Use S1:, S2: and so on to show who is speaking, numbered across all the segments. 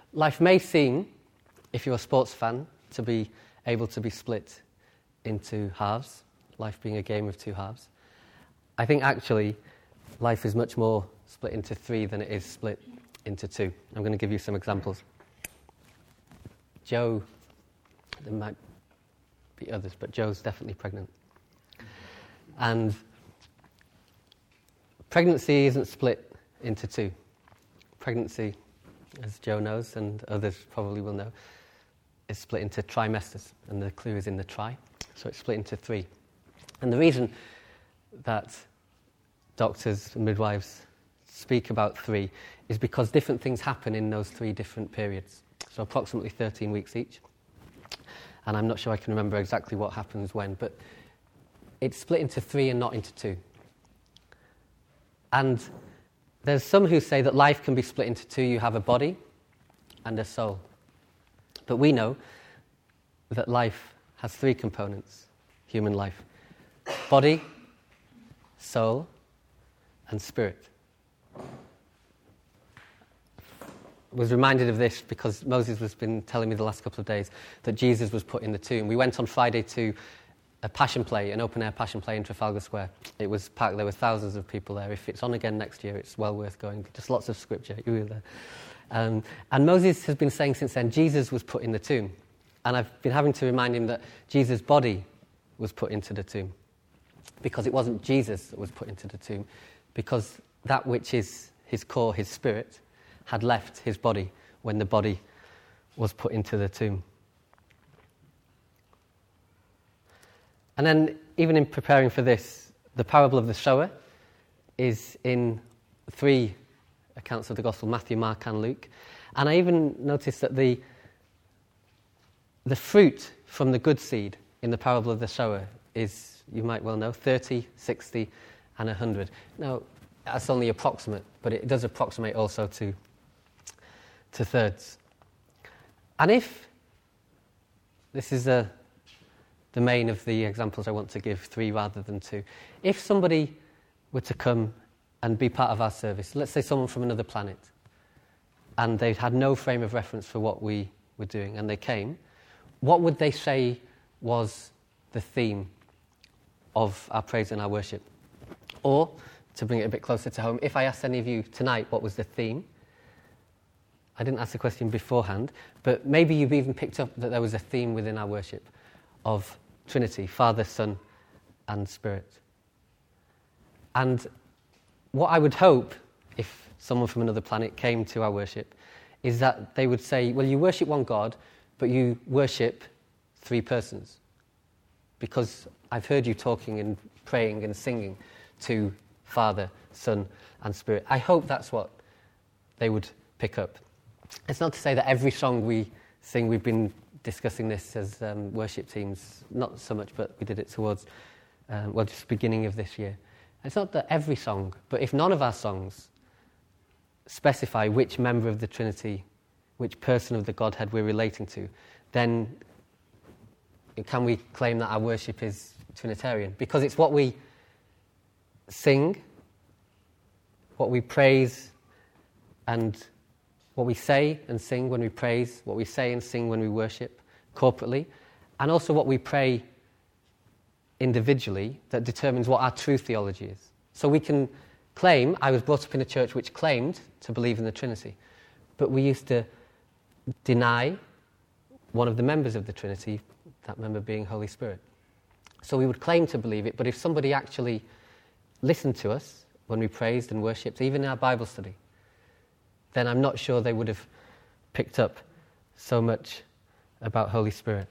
S1: life may seem, if you're a sports fan, to be able to be split into halves, life being a game of two halves. I think actually life is much more split into three than it is split into two. I'm going to give you some examples. Jo, there might be others, but Jo's definitely pregnant. And pregnancy isn't split into two. Pregnancy, as Jo knows, and others probably will know, is split into trimesters, and the clue is in the tri, so it's split into three. And the reason that doctors and midwives speak about three is because different things happen in those three different periods, so approximately 13 weeks each. And I'm not sure I can remember exactly what happens when, but it's split into three and not into two. And there's some who say that life can be split into two. You have a body and a soul. But we know that life has three components, human life: body, soul, and spirit. I was reminded of this because Moses has been telling me the last couple of days that Jesus was put in the tomb. We went on Friday to a passion play, an open-air passion play in Trafalgar Square. It was packed. There were thousands of people there. If it's on again next year, it's well worth going. Just lots of scripture. You were there. And Moses has been saying since then, Jesus was put in the tomb. And I've been having to remind him that Jesus' body was put into the tomb. Because it wasn't Jesus that was put into the tomb. Because that which is his core, his spirit, had left his body when the body was put into the tomb. And then, even in preparing for this, the parable of the sower is in three accounts of the Gospel: Matthew, Mark, and Luke. And I even noticed that the fruit from the good seed in the parable of the sower is, you might well know, 30, 60, and 100. Now, that's only approximate, but it does approximate also to thirds. And if this is the main of the examples I want to give, three rather than two. If somebody were to come and be part of our service, let's say someone from another planet, and they had no frame of reference for what we were doing, and they came, what would they say was the theme of our praise and our worship? Or, to bring it a bit closer to home, if I asked any of you tonight what was the theme, I didn't ask the question beforehand, but maybe you've even picked up that there was a theme within our worship of Trinity, Father, Son, and Spirit. And what I would hope, if someone from another planet came to our worship, is that they would say, well, you worship one God, but you worship three persons. Because I've heard you talking and praying and singing to Father, Son, and Spirit. I hope that's what they would pick up. It's not to say that every song we sing, we've been discussing this as worship teams, not so much, but we did it towards, just the beginning of this year. It's not that every song, but if none of our songs specify which member of the Trinity, which person of the Godhead we're relating to, then can we claim that our worship is Trinitarian? Because it's what we sing, what we praise, and what we say and sing when we praise, what we say and sing when we worship corporately, and also what we pray individually that determines what our true theology is. So we can claim, I was brought up in a church which claimed to believe in the Trinity, but we used to deny one of the members of the Trinity, that member being Holy Spirit. So we would claim to believe it, but if somebody actually listened to us when we praised and worshipped, even in our Bible study, then I'm not sure they would have picked up so much about Holy Spirit.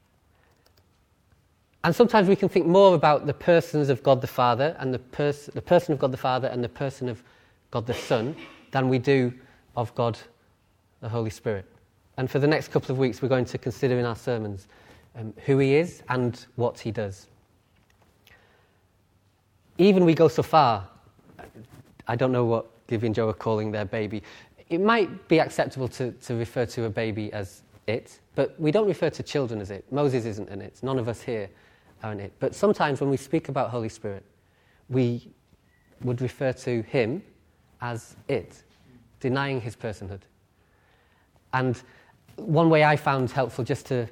S1: And sometimes we can think more about the persons of God the Father and the person of God the Father and the person of God the Son than we do of God the Holy Spirit. And for the next couple of weeks we're going to consider in our sermons who he is and what he does. Even we go so far, I don't know what Givy and Jo are calling their baby. It might be acceptable to refer to a baby as it, but we don't refer to children as it. Moses isn't an it. None of us here are an it. But sometimes when we speak about Holy Spirit, we would refer to him as it, denying his personhood. And one way I found helpful just to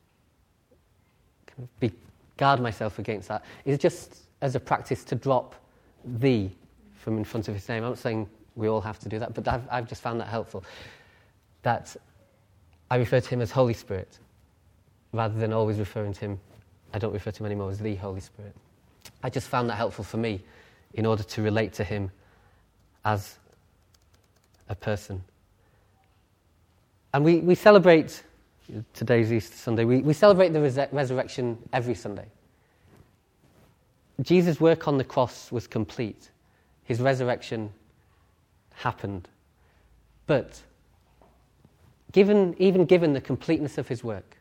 S1: guard myself against that is just as a practice to drop "the" from in front of his name. I'm not saying we all have to do that, but I've just found that helpful. That I refer to him as Holy Spirit, rather than always referring to him, I don't refer to him anymore as the Holy Spirit. I just found that helpful for me in order to relate to him as a person. And we celebrate, today's Easter Sunday, we celebrate the resurrection every Sunday. Jesus' work on the cross was complete. His resurrection happened. But even given the completeness of his work,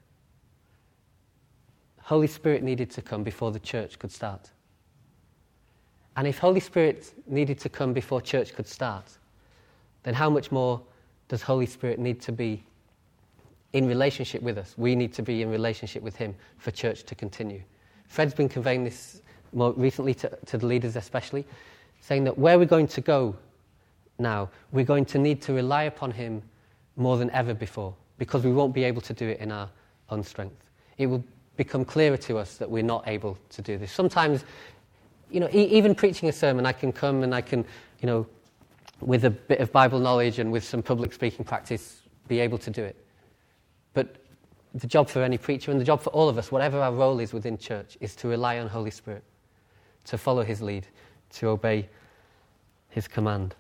S1: Holy Spirit needed to come before the church could start. And if Holy Spirit needed to come before church could start, then how much more does Holy Spirit need to be in relationship with us? We need to be in relationship with him for church to continue. Fred's been conveying this more recently to the leaders especially, saying that where we're going to go now, we're going to need to rely upon him more than ever before, because we won't be able to do it in our own strength. It will become clearer to us that we're not able to do this. Sometimes, even preaching a sermon, I can come and I can, with a bit of Bible knowledge and with some public speaking practice, be able to do it. But the job for any preacher, and the job for all of us, whatever our role is within church, is to rely on Holy Spirit, to follow his lead, to obey his command.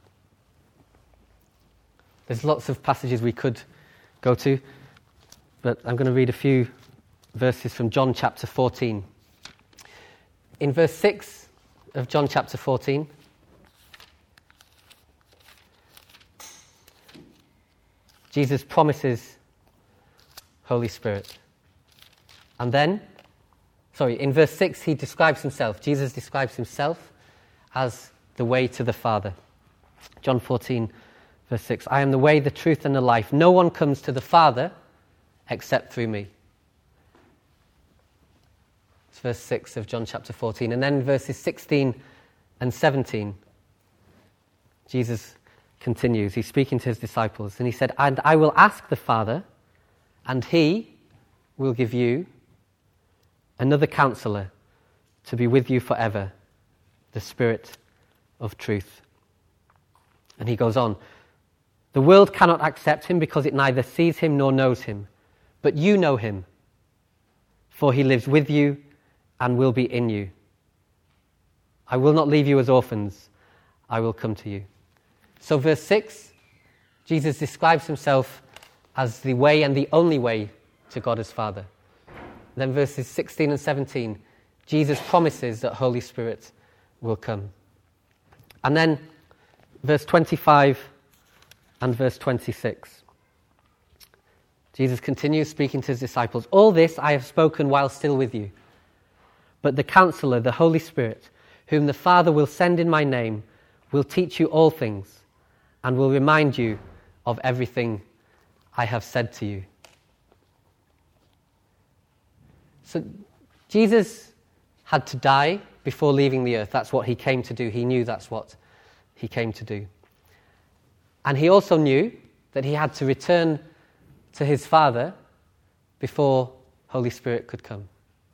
S1: There's lots of passages we could go to, but I'm going to read a few verses from John chapter 14. In verse 6 of John chapter 14, Jesus promises Holy Spirit. And then, in verse 6, he describes himself. Jesus describes himself as the way to the Father. John 14, verse 6, I am the way, the truth, and the life. No one comes to the Father except through me. It's verse 6 of John chapter 14. And then verses 16 and 17, Jesus continues. He's speaking to his disciples, and he said, and I will ask the Father, and he will give you another counselor to be with you forever, the Spirit of truth. And he goes on, the world cannot accept him because it neither sees him nor knows him, but you know him, for he lives with you and will be in you. I will not leave you as orphans, I will come to you. So verse 6, Jesus describes himself as the way and the only way to God as Father. Then verses 16 and 17, Jesus promises that Holy Spirit will come. And then verse 25 and verse 26. Jesus continues speaking to his disciples, all this I have spoken while still with you. But the Counselor, the Holy Spirit, whom the Father will send in my name, will teach you all things and will remind you of everything I have said to you. So Jesus had to die before leaving the earth. That's what he came to do. He knew that's what he came to do. And he also knew that he had to return to his Father before Holy Spirit could come.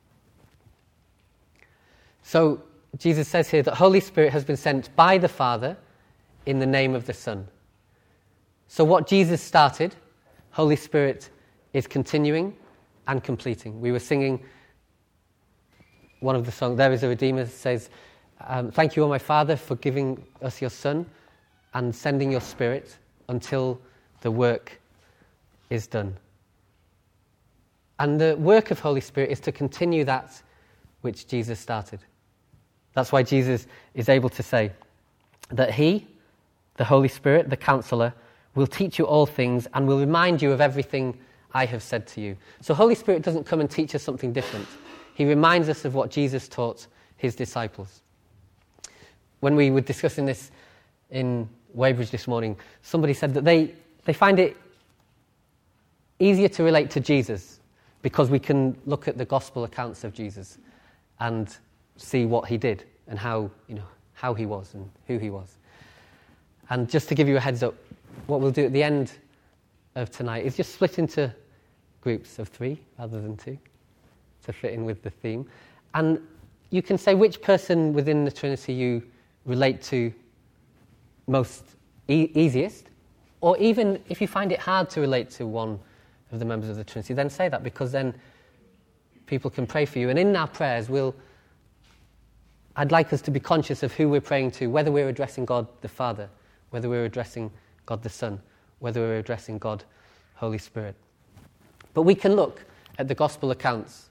S1: So Jesus says here that Holy Spirit has been sent by the Father in the name of the Son. So what Jesus started, Holy Spirit is continuing and completing. We were singing one of the songs, There is a Redeemer, says, thank you, O my Father, for giving us your Son and sending your Spirit until the work is done. And the work of Holy Spirit is to continue that which Jesus started. That's why Jesus is able to say that he, the Holy Spirit, the Counselor, will teach you all things and will remind you of everything I have said to you. So Holy Spirit doesn't come and teach us something different. He reminds us of what Jesus taught his disciples. When we were discussing this in Weybridge this morning, somebody said that they find it easier to relate to Jesus because we can look at the gospel accounts of Jesus and see what he did and how he was and who he was. And just to give you a heads up, what we'll do at the end of tonight is just split into groups of 3 rather than 2 to fit in with the theme. And you can say which person within the Trinity you relate to most easiest, or even if you find it hard to relate to one of the members of the Trinity, then say that, because then people can pray for you. And in our prayers, I'd like us to be conscious of who we're praying to, whether we're addressing God the Father, whether we're addressing God the Son, whether we're addressing God Holy Spirit. But we can look at the Gospel accounts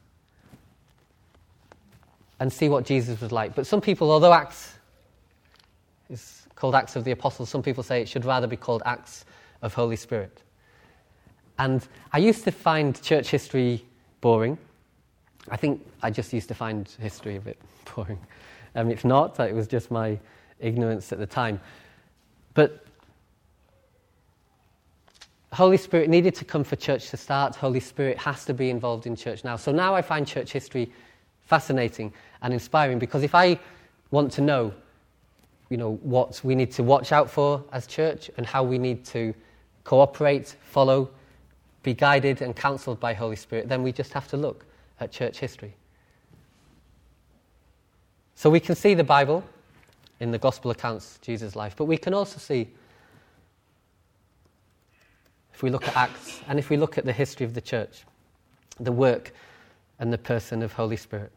S1: and see what Jesus was like. But some people, although Acts is called Acts of the Apostles, some people say it should rather be called Acts of Holy Spirit. And I used to find church history boring. I think I just used to find history a bit boring. It's not, it was just my ignorance at the time. But Holy Spirit needed to come for church to start. Holy Spirit has to be involved in church now. So now I find church history fascinating and inspiring, because if I want to know, what we need to watch out for as church and how we need to cooperate, follow, be guided and counselled by Holy Spirit, then we just have to look at church history. So we can see the Bible in the Gospel accounts of Jesus' life, but we can also see, if we look at Acts and if we look at the history of the church, the work and the person of Holy Spirit.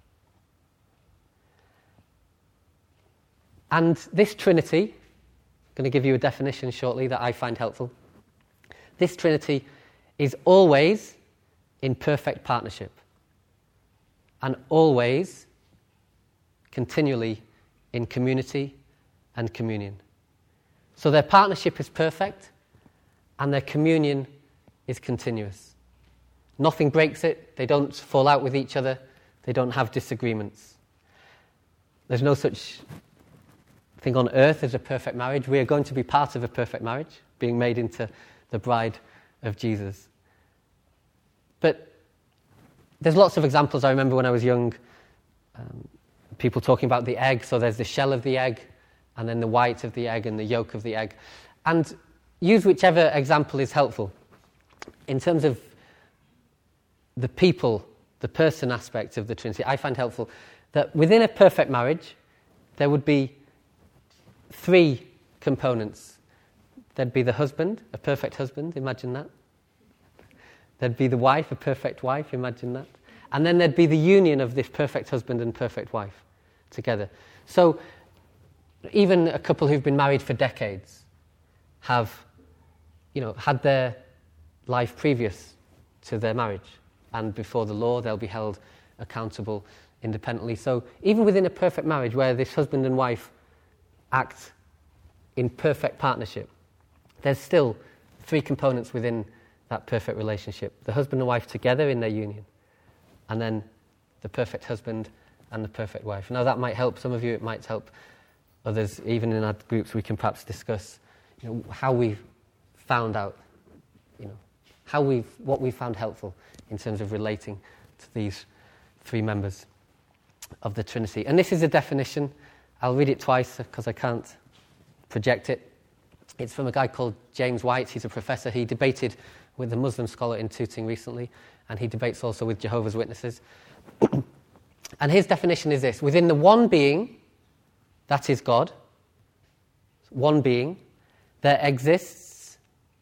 S1: And this Trinity, I'm going to give you a definition shortly that I find helpful. This Trinity is always in perfect partnership and always, continually, in community and communion. So their partnership is perfect and their communion is continuous. Nothing breaks it. They don't fall out with each other. They don't have disagreements. There's no such thing on earth as a perfect marriage. We are going to be part of a perfect marriage, being made into the bride of Jesus. But there's lots of examples. I remember when I was young, people talking about the egg. So there's the shell of the egg, and then the white of the egg, and the yolk of the egg. And use whichever example is helpful. In terms of the people, the person aspect of the Trinity, I find helpful that within a perfect marriage, there would be 3 components. There'd be the husband, a perfect husband, imagine that. There'd be the wife, a perfect wife, imagine that. And then there'd be the union of this perfect husband and perfect wife together. So even a couple who've been married for decades have, had their life previous to their marriage. And before the law, they'll be held accountable independently. So even within a perfect marriage where this husband and wife act in perfect partnership, there's still 3 components within that perfect relationship. The husband and wife together in their union, and then the perfect husband and the perfect wife. Now that might help some of you, it might help others. Even in our groups we can perhaps discuss how we've found out, what we found helpful in terms of relating to these 3 members of the Trinity. And this is a definition. I'll read it twice because I can't project it. It's from a guy called James White. He's a professor. He debated with a Muslim scholar in Tooting recently, and he debates also with Jehovah's Witnesses. And his definition is this: within the one being, that is God, one being, there exists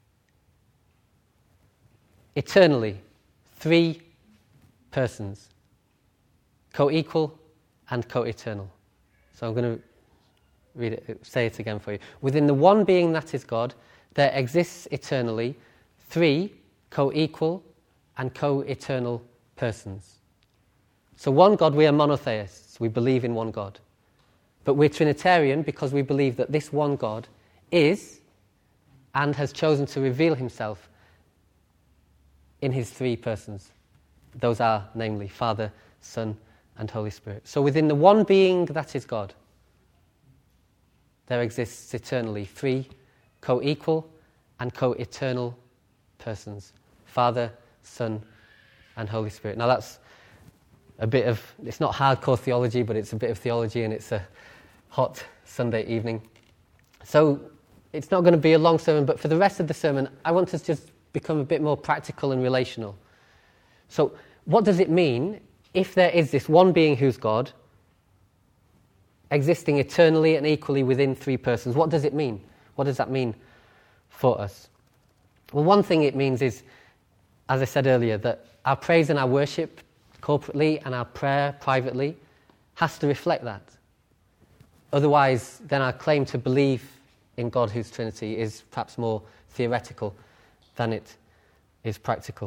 S1: eternally 3 persons, co-equal and co-eternal. So I'm going to say it again for you. Within the one being that is God, there exists eternally 3 co-equal and co-eternal persons. So one God, we are monotheists. We believe in one God. But we're Trinitarian because we believe that this one God is and has chosen to reveal himself in his 3 persons. Those are, namely, Father, Son, and Holy Spirit. So within the one being that is God, there exists eternally 3 co-equal and co-eternal persons: Father, Son, and Holy Spirit. Now that's a bit of, it's not hardcore theology, but it's a bit of theology, and it's a hot Sunday evening. So it's not going to be a long sermon, but for the rest of the sermon, I want us just become a bit more practical and relational. So what does it mean if there is this one being who's God, existing eternally and equally within three persons? What does it mean? What does that mean for us? Well, one thing it means is, as I said earlier, that our praise and our worship corporately and our prayer privately has to reflect that. Otherwise, then our claim to believe in God who's Trinity is perhaps more theoretical than it is practical.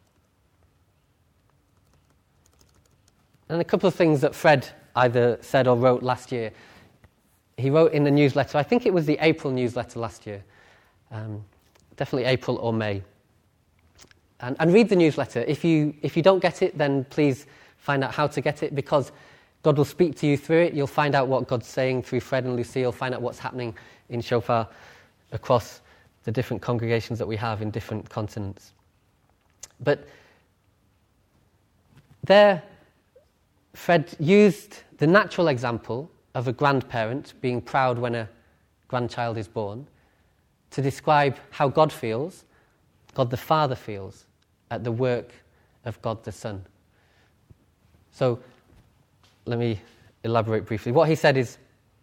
S1: And a couple of things that Fred either said or wrote last year. He wrote in the newsletter, I think it was the April newsletter last year, definitely April or May. And read the newsletter. If you don't get it, then please find out how to get it, because God will speak to you through it. You'll find out what God's saying through Fred and Lucille, find out what's happening in Shofar across the different congregations that we have in different continents. But there, Fred used the natural example of a grandparent being proud when a grandchild is born to describe how God feels, God the Father feels, at the work of God the Son. So, let me elaborate briefly. What he said is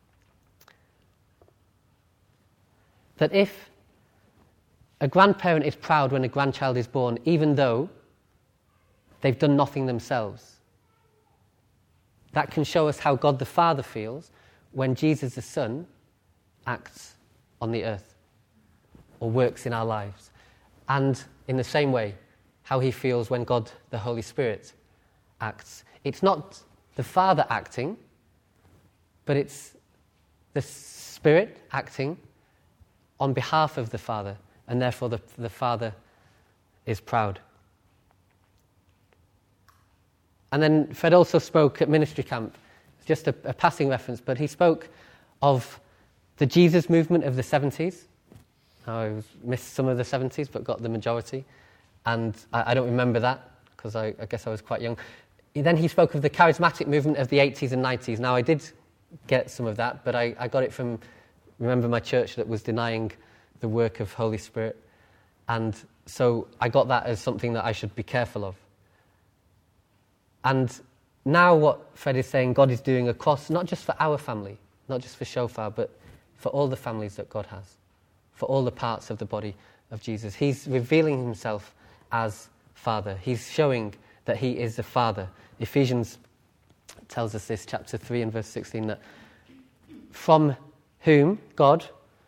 S1: that if a grandparent is proud when a grandchild is born, even though they've done nothing themselves, that can show us how God the Father feels when Jesus the Son acts on the earth or works in our lives. And in the same way, how he feels when God the Holy Spirit acts. It's not the Father acting, but it's the Spirit acting on behalf of the Father, and therefore the Father is proud. And then Fred also spoke at ministry camp, just a passing reference, but he spoke of the Jesus movement of the 70s. I missed some of the 70s, but got the majority. And I don't remember that, because I guess I was quite young. Then he spoke of the charismatic movement of the 80s and 90s. Now, I did get some of that, but I got it from, remember, my church that was denying the work of Holy Spirit. And so I got that as something that I should be careful of. And now what Fred is saying God is doing across, not just for our family, not just for Shofar, but for all the families that God has, for all the parts of the body of Jesus. He's revealing himself as Father. He's showing that he is the Father. Ephesians tells us this, chapter 3 and verse 16, that from whom, God,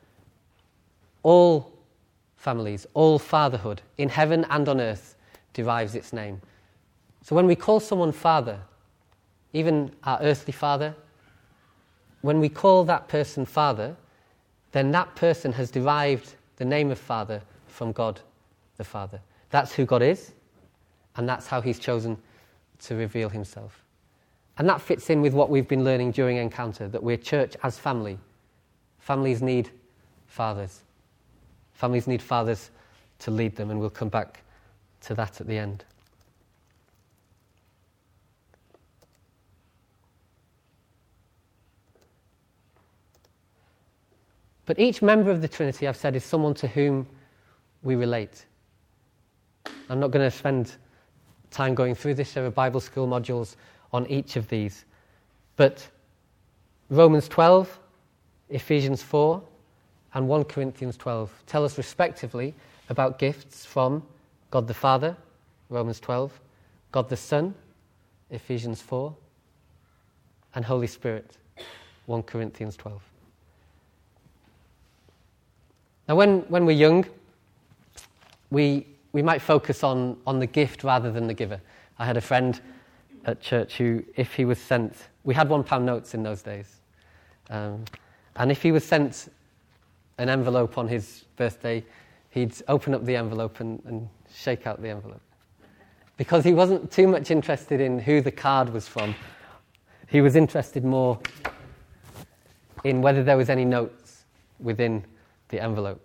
S1: all families, all fatherhood in heaven and on earth derives its name. So when we call someone Father, even our earthly father, when we call that person Father, then that person has derived the name of Father from God the Father. That's who God is, and that's how he's chosen to reveal himself. And that fits in with what we've been learning during Encounter, that we're church as family. Families need fathers. Families need fathers to lead them, and we'll come back to that at the end. But each member of the Trinity, I've said, is someone to whom we relate. I'm not going to spend time going through this. There are Bible school modules on each of these. But Romans 12, Ephesians 4, and 1 Corinthians 12 tell us respectively about gifts from God the Father, Romans 12, God the Son, Ephesians 4, and Holy Spirit, 1 Corinthians 12. Now, when we're young, we might focus on the gift rather than the giver. I had a friend at church who, if he was sent, we had £1 notes in those days, and if he was sent an envelope on his birthday, he'd open up the envelope and shake out the envelope. Because he wasn't too much interested in who the card was from. He was interested more in whether there was any notes within the envelope.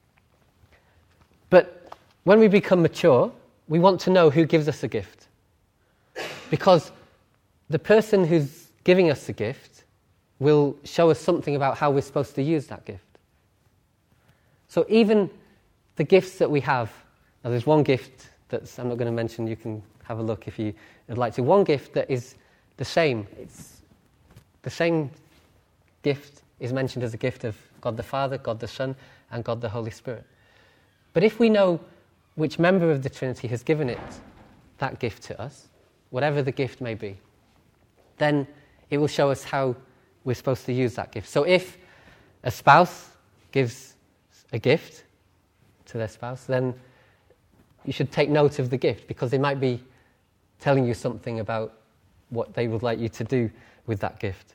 S1: But when we become mature, we want to know who gives us a gift. Because the person who's giving us the gift will show us something about how we're supposed to use that gift. So even the gifts that we have Now there's one gift I'm not going to mention, you can have a look if you would like to. One gift that is the same. It's the same gift is mentioned as a gift of God the Father, God the Son, and God the Holy Spirit. But if we know which member of the Trinity has given that gift to us, whatever the gift may be, then it will show us how we're supposed to use that gift. So if a spouse gives a gift to their spouse, then you should take note of the gift, because they might be telling you something about what they would like you to do with that gift.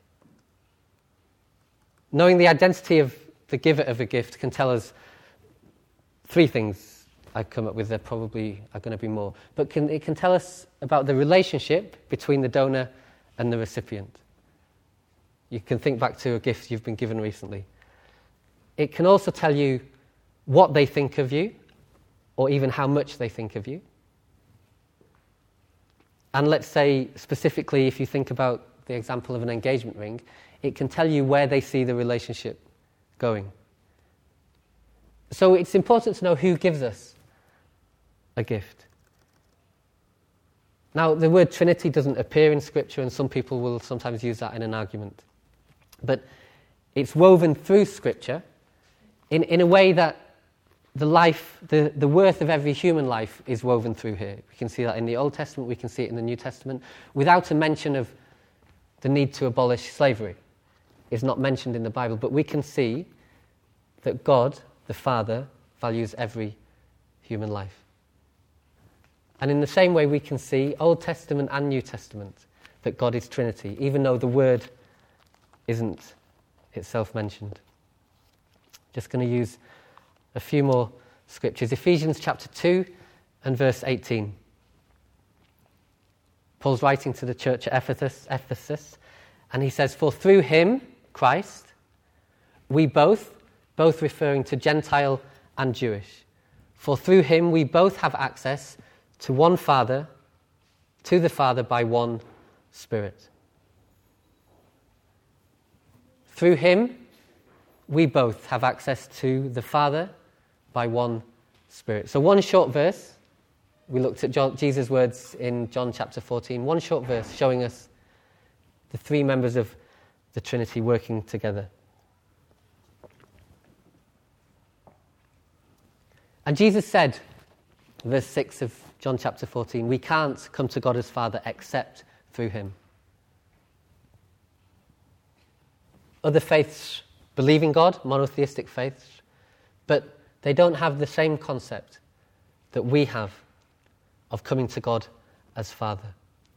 S1: Knowing the identity of the giver of a gift can tell us three things I've come up with. There probably are going to be more. But it can tell us about the relationship between the donor and the recipient. You can think back to a gift you've been given recently. It can also tell you what they think of you, or even how much they think of you. And let's say, specifically, if you think about the example of an engagement ring, it can tell you where they see the relationship going. So it's important to know who gives us a gift. Now, the word Trinity doesn't appear in Scripture, and some people will sometimes use that in an argument. But it's woven through Scripture in a way that the worth of every human life is woven through here. We can see that in the Old Testament, we can see it in the New Testament, without a mention of the need to abolish slavery. It's not mentioned in the Bible, but we can see that God, the Father, values every human life. And in the same way, we can see, Old Testament and New Testament, that God is Trinity, even though the word isn't itself mentioned. Just going to use a few more scriptures. Ephesians chapter 2 and verse 18. Paul's writing to the church at Ephesus, and he says, "For through him, Christ, we both referring to Gentile and Jewish, for through him we both have access to one Father, to the Father by one Spirit." Through him, we both have access to the Father by one Spirit. So one short verse, we looked at Jesus' words in John chapter 14, one short verse showing us the three members of the Trinity working together. And Jesus said, verse 6 of John chapter 14, we can't come to God as Father except through him. Other faiths believe in God, monotheistic faiths, but they don't have the same concept that we have of coming to God as Father.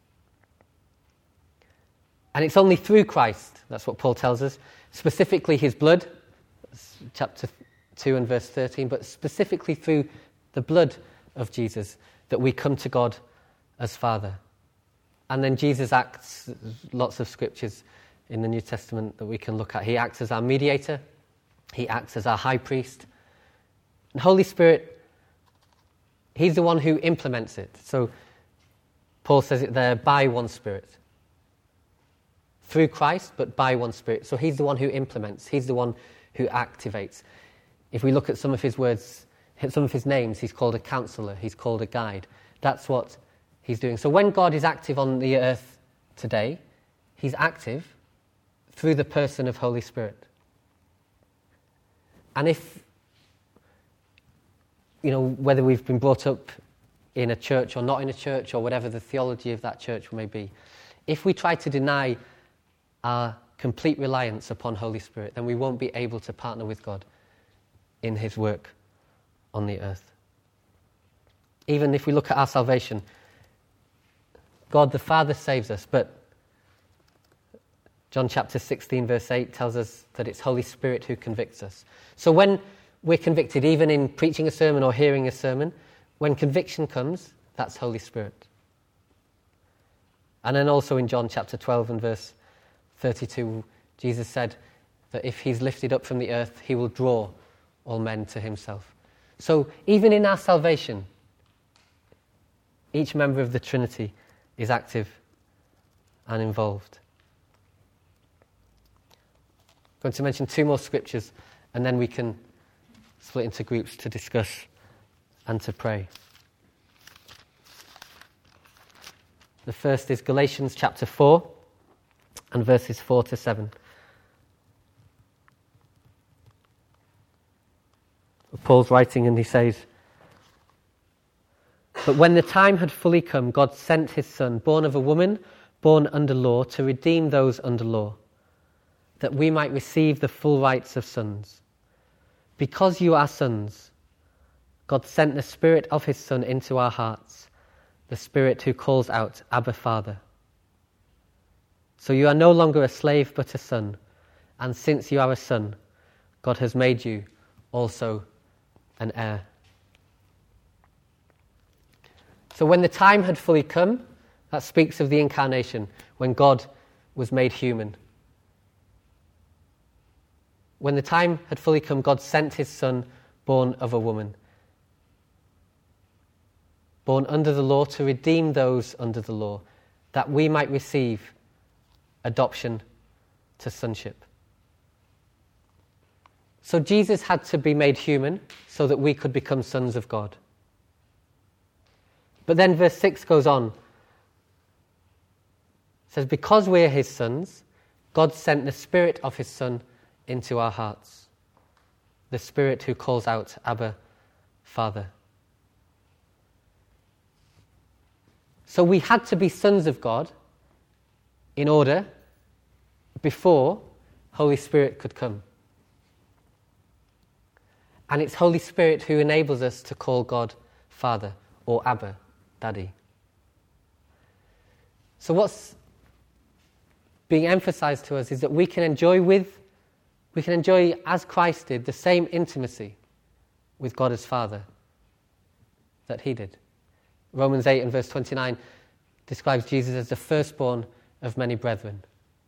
S1: And it's only through Christ, that's what Paul tells us, specifically his blood, chapter 2 and verse 13, but specifically through the blood of Jesus that we come to God as Father. And then Jesus acts, lots of scriptures in the New Testament that we can look at. He acts as our mediator, he acts as our high priest. And Holy Spirit, he's the one who implements it. So Paul says it there, by one Spirit. Through Christ, but by one Spirit. So he's the one who implements, he's the one who activates. If we look at some of his words, some of his names, he's called a counselor, he's called a guide. That's what he's doing. So when God is active on the earth today, he's active through the person of Holy Spirit. And if, whether we've been brought up in a church or not in a church, or whatever the theology of that church may be, if we try to deny our complete reliance upon Holy Spirit, then we won't be able to partner with God in his work on the earth. Even if we look at our salvation, God the Father saves us, but John chapter 16 verse 8 tells us that it's Holy Spirit who convicts us. So when we're convicted, even in preaching a sermon or hearing a sermon, when conviction comes, that's Holy Spirit. And then also in John chapter 12 and verse 32, Jesus said that if he's lifted up from the earth, he will draw all men to himself. So even in our salvation, each member of the Trinity is active and involved. I'm going to mention two more scriptures, and then we can split into groups to discuss and to pray. The first is Galatians chapter 4 and verses 4 to 7. Paul's writing and he says, "But when the time had fully come, God sent his Son, born of a woman, born under law, to redeem those under law, that we might receive the full rights of sons. Because you are sons, God sent the Spirit of his Son into our hearts, the Spirit who calls out, 'Abba, Father.' So you are no longer a slave but a son, and since you are a son, God has made you also an heir." So when the time had fully come, that speaks of the incarnation, when God was made human. When the time had fully come, God sent his Son, born of a woman, born under the law, to redeem those under the law, that we might receive adoption to sonship. So Jesus had to be made human so that we could become sons of God. But then verse 6 goes on. It says, "Because we're his sons, God sent the Spirit of his Son into our hearts, the Spirit who calls out, 'Abba, Father.'" So we had to be sons of God in order, before Holy Spirit could come. And it's Holy Spirit who enables us to call God Father, or Abba, Daddy. So what's being emphasized to us is that we can enjoy, as Christ did, the same intimacy with God as Father that he did. Romans 8 and verse 29 describes Jesus as the firstborn of many brethren.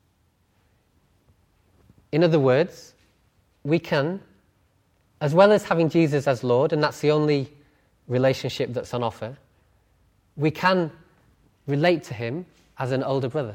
S1: In other words, we can, as well as having Jesus as Lord, and that's the only relationship that's on offer, we can relate to him as an older brother.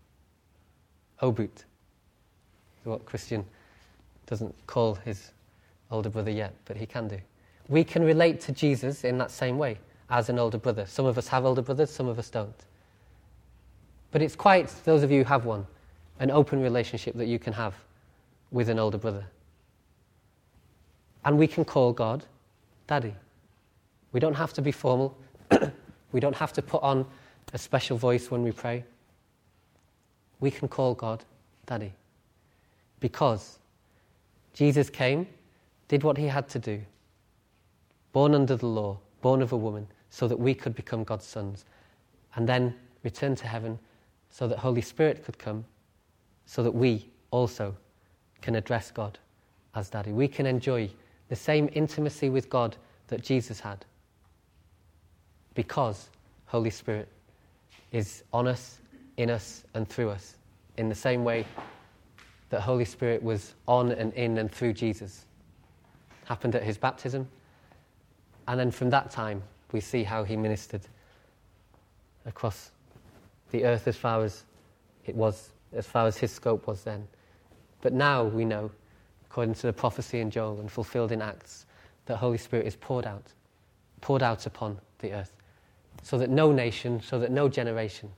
S1: Obut. What Christian doesn't call his older brother yet, but he can do. We can relate to Jesus in that same way, as an older brother. Some of us have older brothers, some of us don't. But it's quite, those of you who have one, an open relationship that you can have with an older brother. And we can call God Daddy. We don't have to be formal. We don't have to put on a special voice when we pray. We can call God Daddy. Because Jesus came, did what he had to do, born under the law, born of a woman, so that we could become God's sons, and then returned to heaven so that Holy Spirit could come, so that we also can address God as Daddy. We can enjoy the same intimacy with God that Jesus had, because Holy Spirit is on us, in us, and through us, in the same way that Holy Spirit was on and in and through Jesus. Happened at his baptism, and then from that time we see how he ministered across the earth as far as it was, as far as his scope was then. But now we know, according to the prophecy in Joel and fulfilled in Acts, that Holy Spirit is poured out upon the earth, so that no nation, so that no generation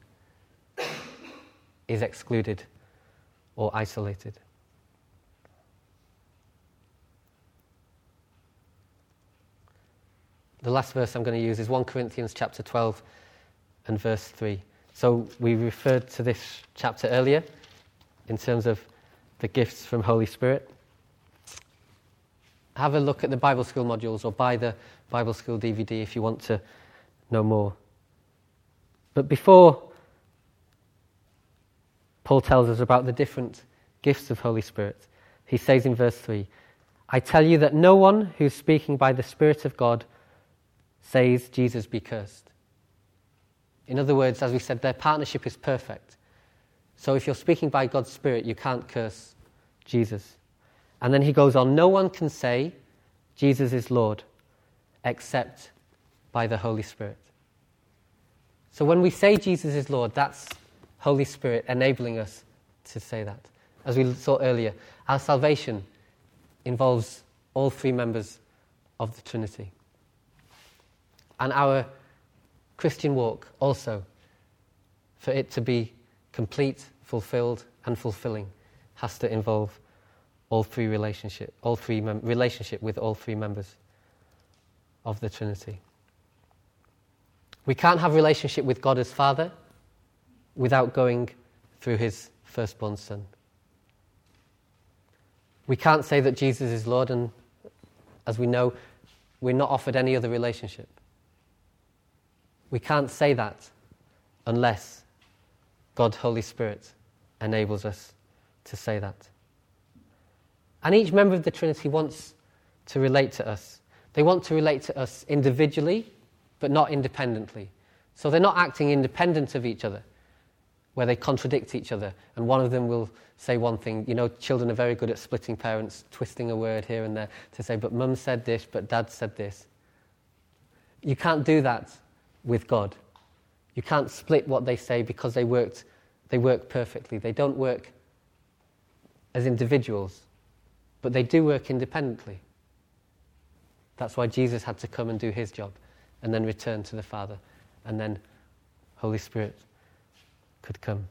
S1: is excluded or isolated. The last verse I'm going to use is 1 Corinthians chapter 12 and verse 3. So we referred to this chapter earlier in terms of the gifts from Holy Spirit. Have a look at the Bible School modules or buy the Bible School DVD if you want to know more. But before Paul tells us about the different gifts of Holy Spirit, he says in verse 3, "I tell you that no one who's speaking by the Spirit of God says Jesus be cursed." In other words, as we said, their partnership is perfect. So if you're speaking by God's Spirit, you can't curse Jesus. And then he goes on, "No one can say Jesus is Lord except by the Holy Spirit." So when we say Jesus is Lord, that's Holy Spirit enabling us to say that. As we saw earlier, our salvation involves all three members of the Trinity. And our Christian walk also for it to be complete, fulfilled, and fulfilling, has to involve relationship with all three members of the Trinity. We can't have relationship with God as Father without going through his firstborn Son. We can't say that Jesus is Lord, and as we know, we're not offered any other relationship. We can't say that unless God, Holy Spirit, enables us to say that. And each member of the Trinity wants to relate to us. They want to relate to us individually, but not independently. So they're not acting independent of each other, where they contradict each other, and one of them will say one thing. You know, children are very good at splitting parents, twisting a word here and there to say, but mum said this, but dad said this. You can't do that with God. You can't split what they say because they work perfectly. They don't work as individuals, but they do work independently. That's why Jesus had to come and do his job and then return to the Father, and then Holy Spirit could come.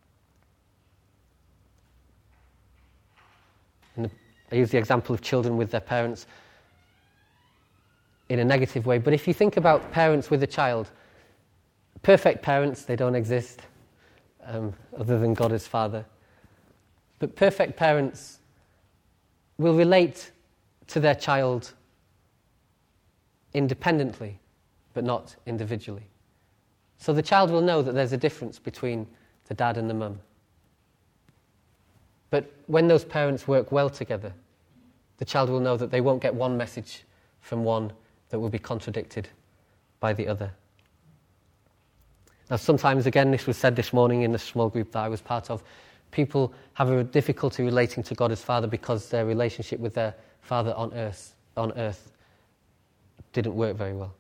S1: And I use the example of children with their parents in a negative way, but if you think about parents with a child, perfect parents, they don't exist other than God as Father. But perfect parents will relate to their child independently, but not individually. So the child will know that there's a difference between the dad and the mum. But when those parents work well together, the child will know that they won't get one message from one that will be contradicted by the other. Now sometimes, again, this was said this morning in the small group that I was part of, people have a difficulty relating to God as Father because their relationship with their father on earth didn't work very well.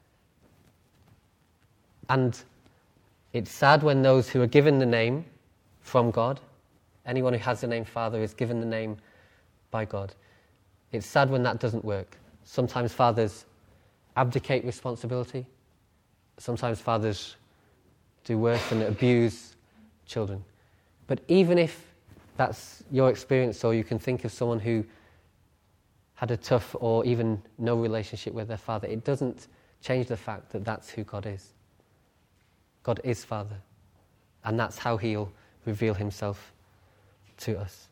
S1: And it's sad when those who are given the name from God, anyone who has the name Father is given the name by God. It's sad when that doesn't work. Sometimes fathers abdicate responsibility. Sometimes fathers do worse and abuse children. But even if that's your experience, or you can think of someone who had a tough or even no relationship with their father, it doesn't change the fact that that's who God is. God is Father, and that's how he'll reveal himself to us.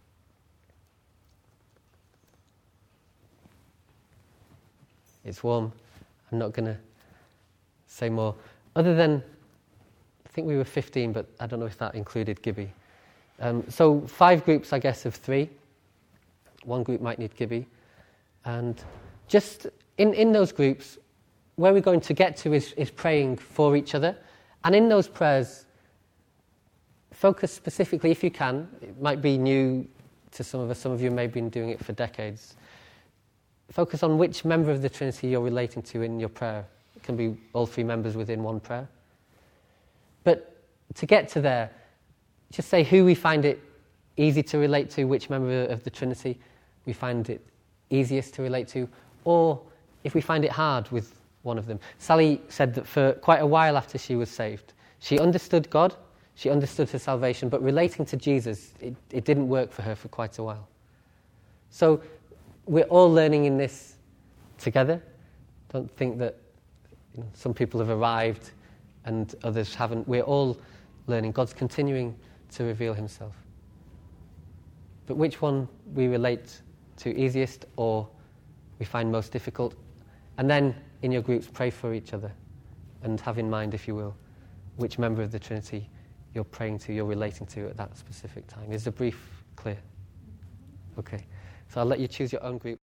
S1: It's warm. I'm not going to say more. Other than, I think we were 15, but I don't know if that included Gibby. So 5 groups, I guess, of 3. One group might need Gibby. And just in those groups, where we're going to get to is praying for each other. And in those prayers, focus specifically, if you can. It might be new to some of us. Some of you may have been doing it for decades. Focus on which member of the Trinity you're relating to in your prayer. It can be all 3 members within one prayer. But to get to there, just say who we find it easy to relate to, which member of the Trinity we find it easiest to relate to, or if we find it hard with one of them. Sally said that for quite a while after she was saved, she understood God, she understood her salvation, but relating to Jesus, it didn't work for her for quite a while. So we're all learning in this together. Don't think that some people have arrived and others haven't. We're all learning. God's continuing to reveal himself. But which one we relate to easiest or we find most difficult? And then in your groups, pray for each other and have in mind, if you will, which member of the Trinity you're praying to, you're relating to at that specific time. Is the brief clear? Okay. So I'll let you choose your own group.